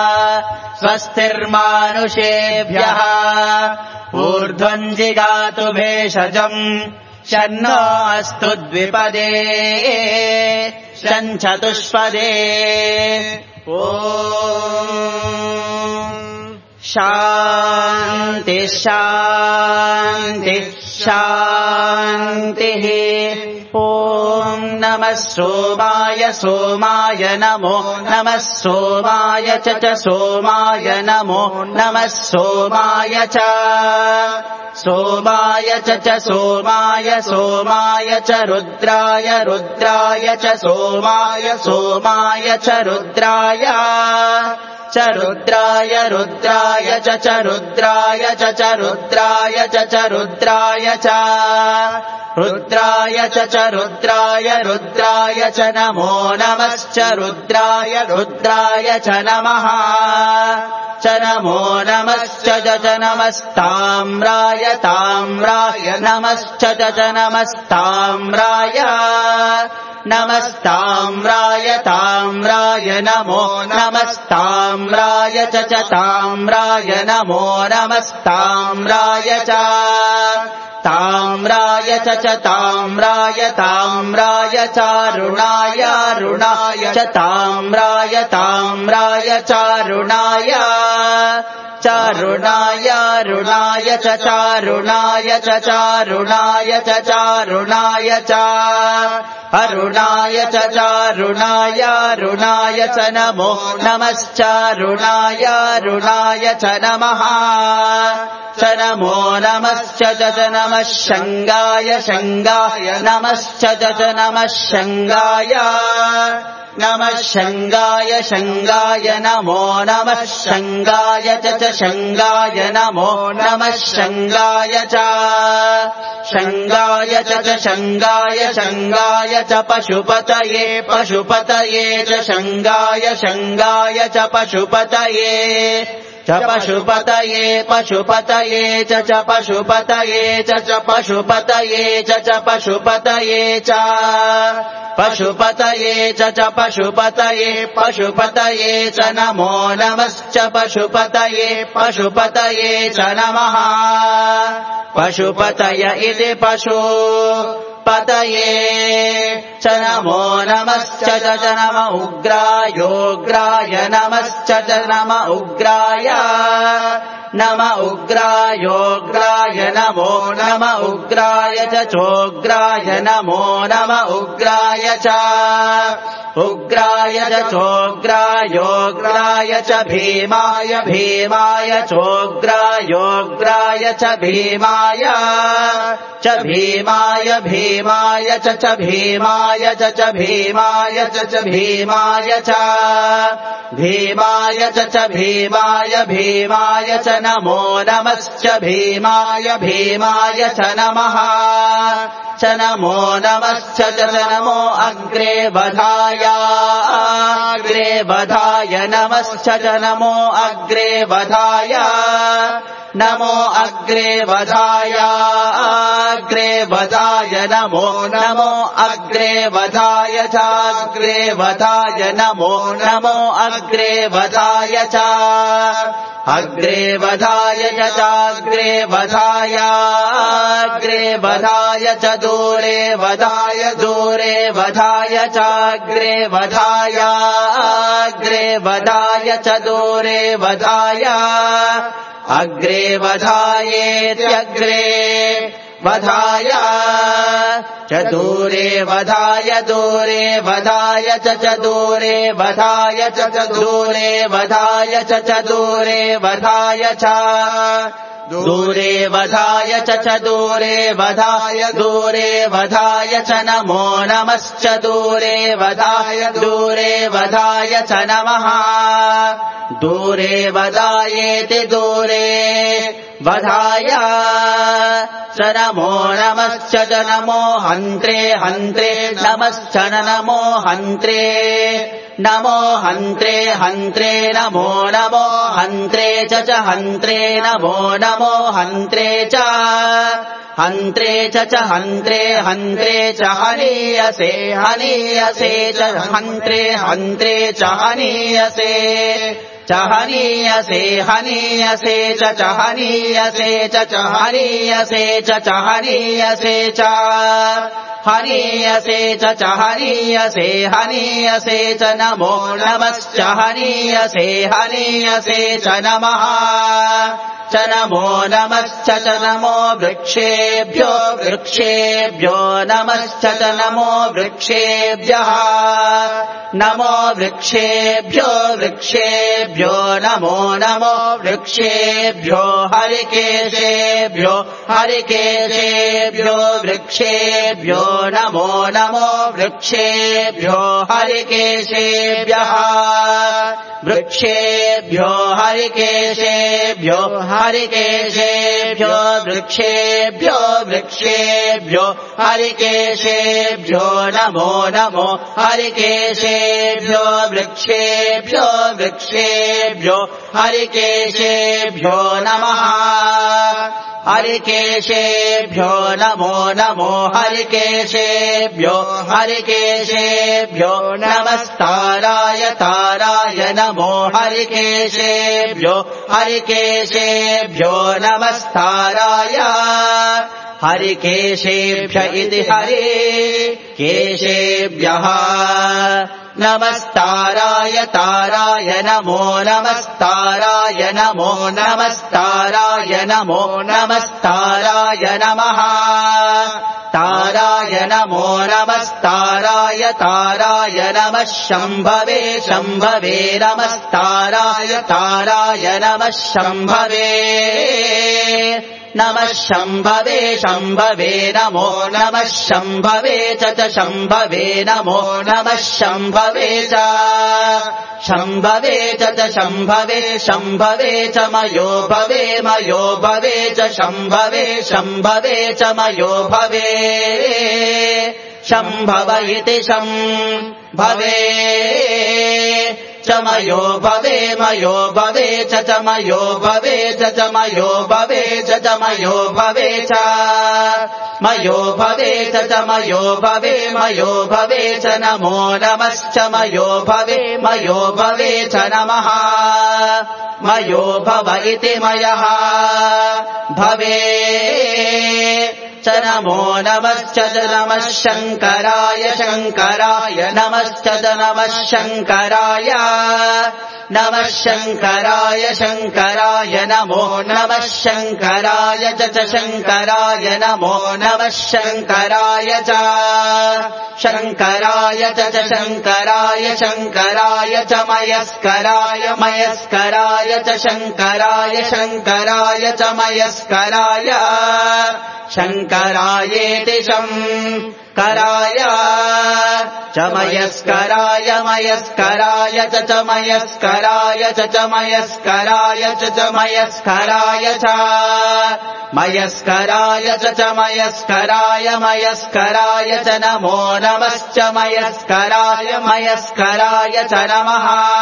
Speaker 1: स्वस्तिर्मानुषेभ्यः ऊर्ध्वम् जिगातु भेषजम् शन्नो अस्तु द्विपदे शञ्चतुष्पदे ॐ शान्ति शान्ति शान्तिः ॐ नमः सोमाय सोमाय नमो नमः सोमाय च सोमाय नमो नमः सोमाय च सोमाय च सोमाय सोमाय च रुद्राय रुद्राय च सोमाय सोमाय च रुद्राय च रुद्राय रुद्राय च रुद्राय च रुद्राय च रुद्राय च रुद्राय च रुद्राय रुद्राय च नमो नमश्च रुद्राय रुद्राय च नमः च नमो नमश्च च नमस्ताम्राय ताम्राय नमश्च च नमस्ताम्राय नमस्ताम्राय ताम्राय नमो नमस्ताम्राय च ताम्राय नमो नमस्ताम्राय च ताम्राय च ताम्राय ताम्राय चारुणाय रुणाय च ताम्राय ताम्राय चारुणाय चारुणाय रुणाय च चारुणाय च चारुणाय च चारुणाय च अरुणाय च चारुणाय रुणाय च नमो नमश्चारुणाय रुणाय च नमः च नमो नमश्च च नमः शङ्गाय शङ्गाय नमश्च च नमः शङ्गाय नमः शङ्गाय शङ्गाय नमो नमः शङ्गाय च शङ्गाय नमो नमः शङ्गाय च शङ्गाय च शङ्गाय शङ्गाय च पशुपतये पशुपतये च शङ्गाय शङ्गाय च पशुपतये च पशुपतये पशुपतये च पशुपतये च पशुपतये च पशुपतये च पशुपतये च पशुपतये पशुपतये च नमो नमश्च पशुपतये पशुपतये च नमः पशुपतय इति पशुपतये च नमो नमश्च च नम उग्रायोग्राय नमश्च च नम उग्राय नम उग्रायोग्राय नमो नम उग्राय च चोग्राय नमो नम उग्राय च उग्राय च चोग्रायोग्राय च भीमाय भीमाय चोग्रायोग्राय च भीमाय च भीमाय भीमाय च भीमाय च भीमाय च भीमाय च भीमाय च भीमाय भीमाय च नमो नमश्च भीमाय भीमाय च नमः च नमो नमश्च च नमो अग्रे वधाय अग्रे वधाय नमश्च च नमो अग्रे वधाय नमो अग्रे वधाय अग्रे वधाय नमो नमो अग्रे वधाय चाग्रे वधाय नमो नमो अग्रे वधाय च अग्रे वधाय चाग्रे वधाय अग्रे वधाय च दूरे वधाय चाग्रे वधाय अग्रे वधाय च दूरे वधाय अग्रे वधायेत्यग्रे वधाय च दूरे वधाय च दूरे वधाय च दूरे वधाय च दूरे वधाय च दूरे वधाय च दूरे वधाय च नमो नमश्च दूरे वधाय च नमः दूरे वधायेति दूरे वधाय च नमो नमश्च च नमो हन्त्रे हन्त्रे नमश्च नमो हन्त्रे नमो हन्त्रे हन्त्रे नमो नमो हन्त्रे च हन्त्रे नमो नमो हन्त्रे च हन्त्रे च हन्त्रे हन्त्रे च हनीयसे हनीयसे च हन्त्रे हन्त्रे च हनीयसे च हनीयसे हनीयसे च हनीयसे च हनीयसे च हनीयसे च हनीयसे च हनीयसे हनीयसे च नमो नमश्च हनीयसे हनीयसे च नमः च नमो नमश्च च नमो वृक्षेभ्यो वृक्षेभ्यो नमश्च च नमो वृक्षेभ्यः नमो वृक्षेभ्यो वृक्षेभ्यो नमो नमो वृक्षेभ्यो हरिकेशेभ्यो हरिकेशेभ्यो वृक्षेभ्यो नमो नमो वृक्षेभ्यो हरिकेशेभ्यः वृक्षेभ्यो हरिकेशेभ्यो हरिकेशेभ्यो वृक्षेभ्यो वृक्षेभ्यो हरिकेशेभ्यो नमो नमो हरिकेशेभ्यो वृक्षेभ्यो वृक्षेभ्यो हरिकेशेभ्यो नमः हरिकेशेभ्यो नमो नमो हरिकेशेभ्यो हरिकेशेभ्यो नमस्ताराय ताराय नमो हरिकेशेभ्यो हरिकेशेभ्यो नमस्ताराय हरिकेशेभ्य इति केशेभ्यः नमस्ताराय ताराय नमो नमस्ताराय नमो नमस्ताराय नमो नमस्ताराय नमः ताराय नमो नमस्ताराय ताराय नमः शम्भवे शम्भवे नमस्ताराय ताराय नमः शम्भवे नमः शम्भवे शम्भवे नमो नमः शम्भवे च शम्भवे नमो नमः शम्भवे च शम्भवे च शम्भवे शम्भवे च मयो भवे च शम्भवे शम्भवे च मयो भवे शम्भव इति शम्भवे च मयो भवे च मयो भवे च मयो भवे च मयो भवे च मयो भवे च मयो भवे च नमो नमश्च मयो भवे च नमः मयो भव इति मयः भवे च नमो नमश्च नमः शङ्कराय शङ्कराय नमश्च नमः शङ्कराय नमः शङ्कराय शङ्कराय नमो नमः शङ्कराय च शङ्कराय नमो नमः शङ्कराय च शङ्कराय च शङ्कराय शङ्कराय च मयस्कराय च शङ्कराय शङ्कराय च मयस्कराय शङ्करायेति शङ्कराय च मयस्कराय च मयस्कराय च मयस्कराय च मयस्कराय च मयस्कराय च मयस्कराय च नमो नमश्च मयस्कराय च नमः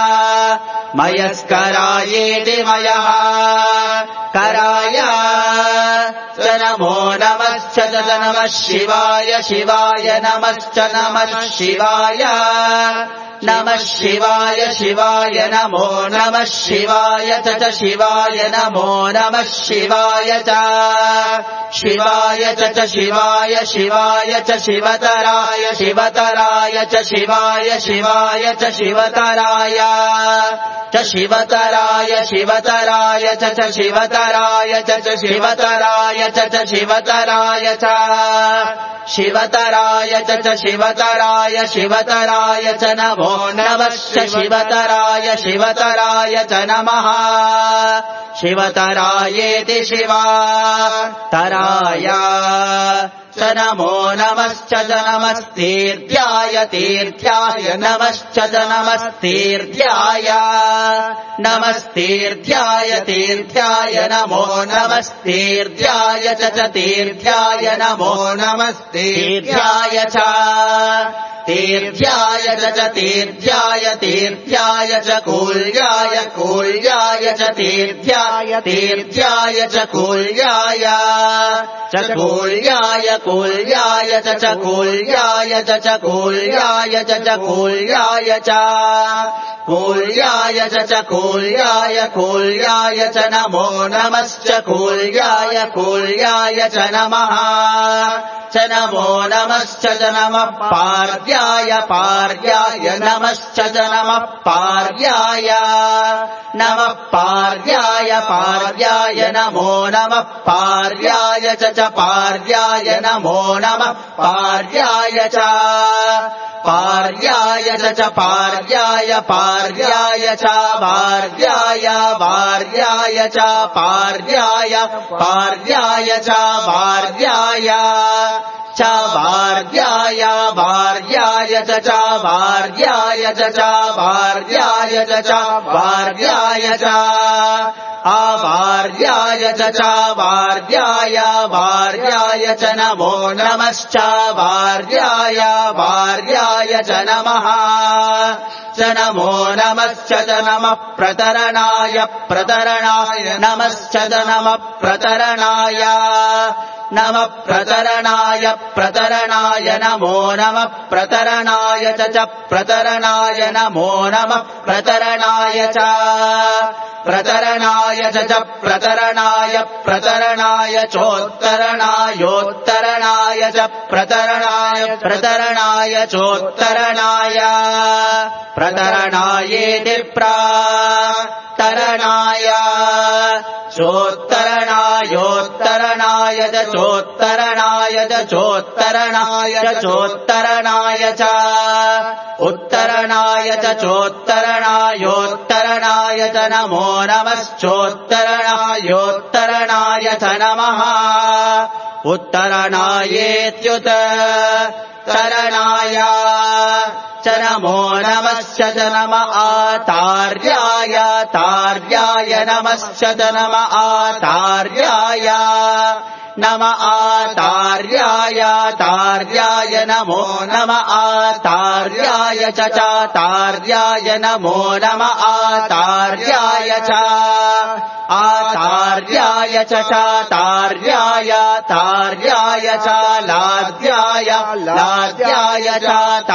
Speaker 1: मयस्करायेति मयः कराय च नमो नमश्च नमः शिवाय शिवाय नमश्च नमः शिवाय नमः शिवाय शिवाय नमो नमः शिवाय च शिवाय नमो नमः शिवाय च शिवाय च शिवाय शिवाय च शिवतराय शिवतराय च शिवाय शिवाय च शिवतराय च शिवतराय शिवतराय च शिवतराय च शिवतराय च शिवतराय च शिवतराय च शिवतराय शिवतराय च नमो नमश्च शिवतराय च नमः शिवतरायेति शिवतराय च नमो नमश्च नमस्तीर्थ्याय तीर्थ्याय नमश्च नमस्तीर्थ्याय नमस्तीर्थ्याय तीर्थ्याय नमो नमस्तीर्थ्याय च तीर्थ्याय नमो नमस्तीर्थ्याय च तीर्थ्याय च तीर्थ्याय तीर्थ्याय च कूल्याय कूल्याय च तीर्थ्याय तीर्थ्याय च कूल्याय कूल्याय कूल्याय च कूल्याय च कूल्याय च कूल्याय च कूल्याय च कूल्याय कूल्याय च नमो नमश्च कूल्याय च नमः च नमो नमश्च नमः पार्याय पार्याय नमश्च नमः पार्याय पार्याय नमो नमः पार्याय च पार्याय नमो नमः पार्याय च पार्याय च पार्याय पार्याय च वार्याय वार्याय च पार्याय पार्याय च वार्याय च वार्याय वार्याय च वार्याय च वार्याय च वार्याय च आवार्याय च वार्याय वार्याय च नमो नमश्च वार्याय च नमः च नमो नमश्च नमः प्रतरणाय नमश्च नमः प्रतरणाय नमः प्रतरणाय नमो नमः प्रतरणाय च प्रतरणाय नमो नमः प्रतरणाय च प्रतरणाय चोत्तरणायोत्तरणाय च प्रतरणाय चोत्तरणाय प्रतरणायेति तरणाय चोत्तरणायोत्तरणाय च चोत्तरणाय च उत्तरणाय च चोत्तरणायोत्तरणाय च नमो नमश्चोत्तरणायोत्तरणाय च नमः उत्तरणायेत्युत्तरणाय च नमो नमश्च च नम तार्याय नमश्च च नम तार्याय नम तार्याय नमो नम तार्याय च तार्याय नमो नम तार्याय च तार्याय च तार्याय च लाद्याय च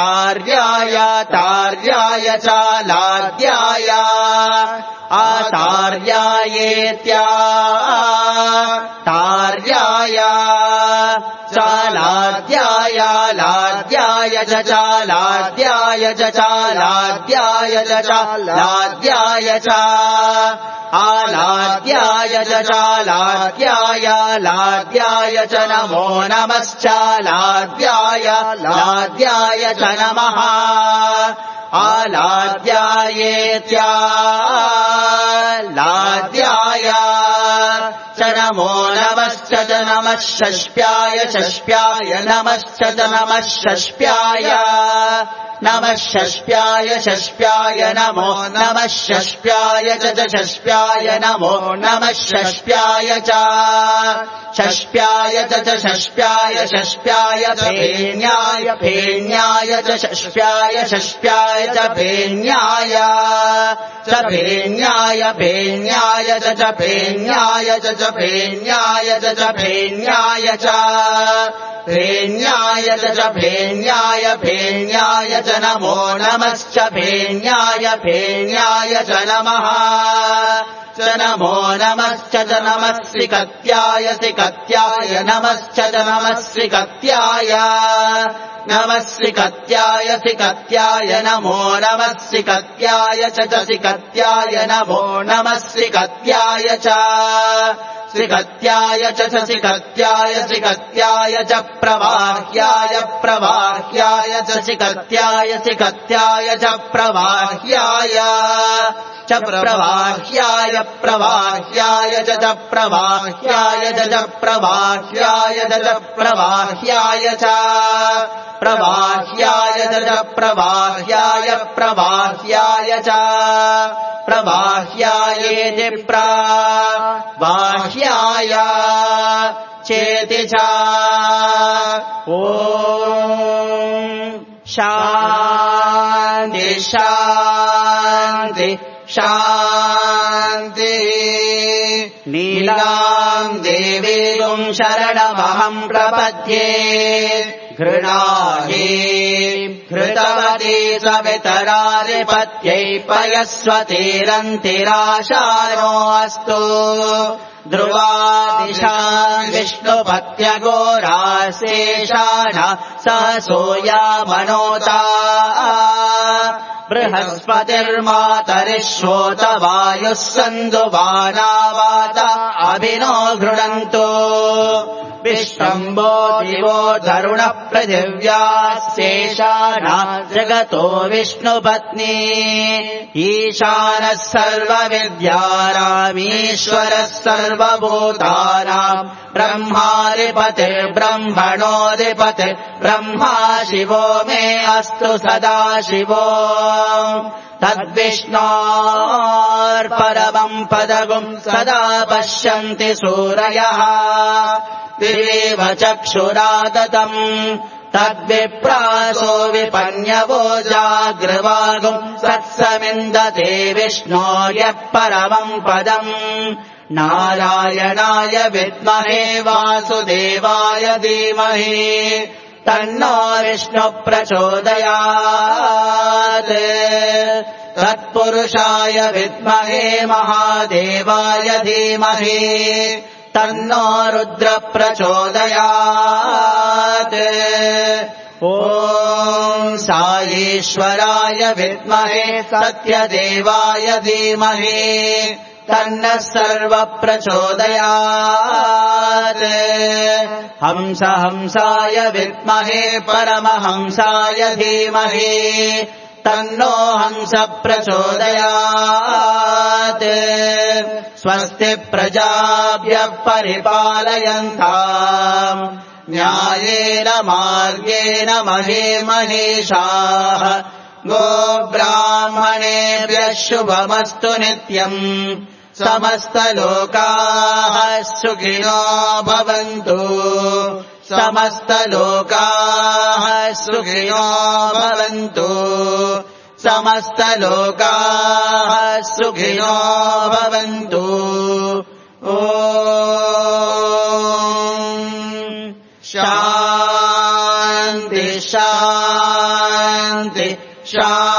Speaker 1: तार्याय च लाद्याय तार्यायेत्या तार्याय चालाद्याय लाद्याय च चालाद्याय च चालाद्याय च चालाद्याय च आलाद्याय च चालाद्याय लाद्याय च नमो नमश्चालाद्याय लाद्याय च नमः आलाद्यायेत्या लाद्याय च नमो नमश्च च नमः षष्प्याय नमश्च च नमः षष्प्याय नमो नमः षष्प्याय च षष्प्याय नमो नमः षष्प्याय च षष्प्याय फेन्याय च षष्प्याय च फेन्याय च फेन्याय च फेन्याय च फेन्याय च फेन्याय च फेन्याय च नमो नमश्च फेन्याय च नमः च नमो नमश्च च नमः श्रीकत्याय नमश्च च नमः श्रीकत्याय नमो नमः श्रीकत्याय च श्रीकत्याय नमो नमः श्रीकत्याय च श्रीकत्याय च श्रीकत्याय च प्रवाह्याय च श्रीकत्याय च प्रवाह्याय च प्रवाह्याय च प्रवाह्याय च प्रवाह्याय च प्रवाह्याय च प्रवाह्याय च प्रवाह्याय च प्रवाह्यायेति प्रवाह्याय चेति च ॐ शान्ति शान्ति शान्ति नीलाम् देवीम् शरणमहम् प्रपद्ये घृणाहि घृतवती सवितरारिपत्यै पयस्वतीरन्तिराशानोऽस्तु ध्रुवादिशान् विष्णुपत्यघोराशेषाण सहसोयामनोता बृहस्पतिर्मातरिश्वोतवायुः सन्दुवानावात अभिनो गृणन्तो विश्वम्भो दिवो धरुणः पृथिव्यास्येषाना जगतो विष्णुपत्नी ईशानः सर्वविद्यानामीश्वरः सर्वभूतानाम् ब्रह्माधिपतिर्ब्रह्मणोऽधिपतिर्ब्रह्मा शिवो मे अस्तु सदा शिवो तद्विष्णोर्परमम् पदगुम् सदा पश्यन्ति सूरयः दिवेव चक्षुरादतम् तद्विप्रासो विपन्यवो जागृवागुम् सत्समिन्दते विष्णो यः परमम् पदम् नारायणाय विद्महे वासुदेवाय धीमहि तन्नो विष्णुः प्रचोदयात् तत्पुरुषाय विद्महे महादेवाय धीमहि तन्नो रुद्रः प्रचोदयात् ॐ साईश्वराय विद्महे सत्यदेवाय धीमहि तन्नः सर्वः प्रचोदयात् हंसाय विद्महे परमहंसाय धीमहि तन्नो हंसः प्रचोदयात् स्वस्ति प्रजाभ्यः परिपालयन्ताम् न्यायेन मार्गेण महीषाः गोब्राह्मणेभ्यः शुभमस्तु नित्यम् समस्तलोकाः सुखिनो भवन्तु समस्तलोकाः सुखिनो भवन्तु समस्तलोकाः सुखिनो भवन्तु ॐ शान्ति शान्ति शान्ति